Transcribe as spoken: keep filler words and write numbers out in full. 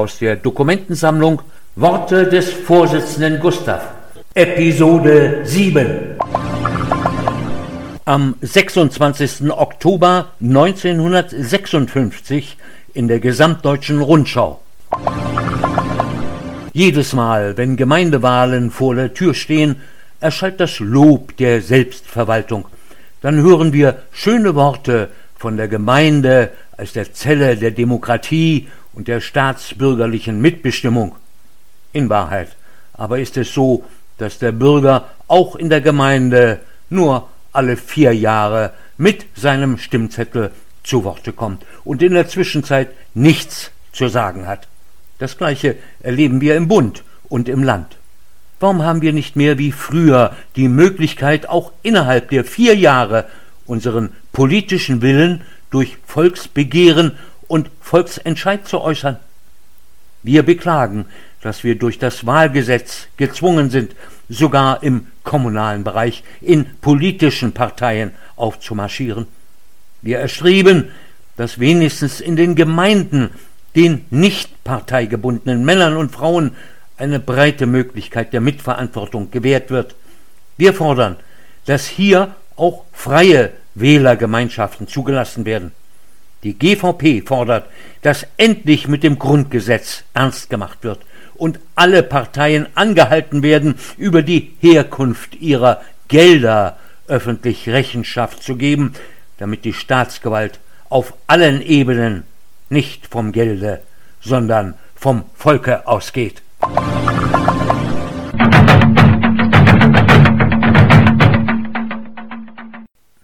aus der Dokumentensammlung Worte des Vorsitzenden Gustav, Episode sieben. Am sechsundzwanzigsten Oktober neunzehnhundertsechsundfünfzig in der Gesamtdeutschen Rundschau. Jedes Mal, wenn Gemeindewahlen vor der Tür stehen, erschallt das Lob der Selbstverwaltung. Dann hören wir schöne Worte von der Gemeinde als der Zelle der Demokratie und der staatsbürgerlichen Mitbestimmung. In Wahrheit aber ist es so, dass der Bürger auch in der Gemeinde nur alle vier Jahre mit seinem Stimmzettel zu Worte kommt und in der Zwischenzeit nichts zu sagen hat. Das Gleiche erleben wir im Bund und im Land. Warum haben wir nicht mehr wie früher die Möglichkeit, auch innerhalb der vier Jahre unseren politischen Willen durch Volksbegehren und Volksentscheid zu äußern? Wir beklagen, dass wir durch das Wahlgesetz gezwungen sind, sogar im kommunalen Bereich in politischen Parteien aufzumarschieren. Wir erstreben, dass wenigstens in den Gemeinden den nicht parteigebundenen Männern und Frauen eine breite Möglichkeit der Mitverantwortung gewährt wird. Wir fordern, dass hier auch freie Wählergemeinschaften zugelassen werden. Die G V P fordert, dass endlich mit dem Grundgesetz ernst gemacht wird und alle Parteien angehalten werden, über die Herkunft ihrer Gelder öffentlich Rechenschaft zu geben, damit die Staatsgewalt auf allen Ebenen nicht vom Gelde, sondern vom Volke ausgeht.